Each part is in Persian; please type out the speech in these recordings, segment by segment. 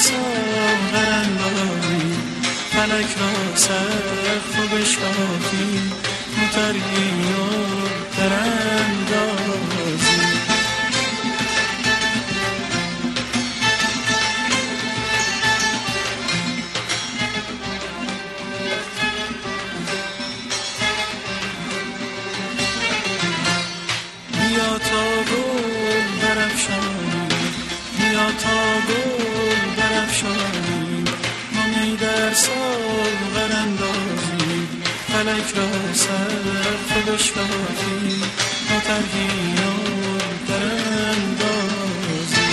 ساغر اندازی، فلک را سقف و بشکافی، مترهی و دراندازی. بیا تا گل برافشانی، بیا تا گل برافشانی، ما می در ساغر اندازی، فلک را سقف بشکافی، ما ترهی و دراندازی.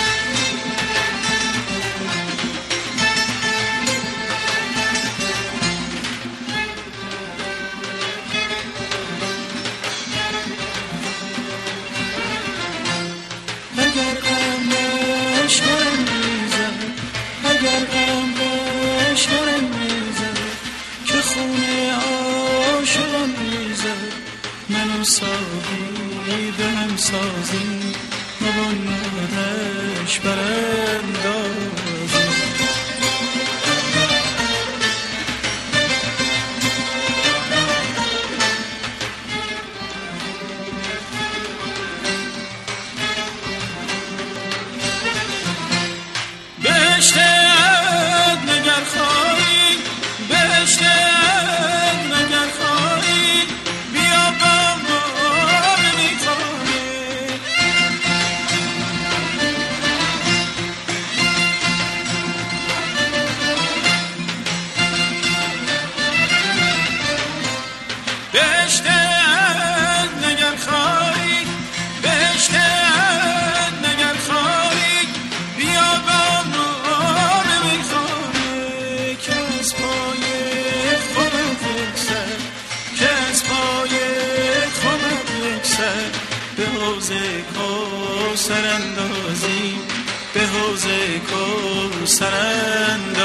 اگر غم بشکرم میزد، اگر غم بشکرم میزد، که خون عاشقم میزد، منو ساقی به هم سازی، مبانادش براندازی. بهشتت نگر خواهی، بهشتت نگر خواهی، بیا با ما نمیخواهی. بهشتت نگر خواهی، بهشتت نگر خواهی، بیا با ما نمیخواهی. که از پای خودت یک سر، که از پای خودت یک سر، به حوض کوثر اندازی، به حوض کوثر اندازی.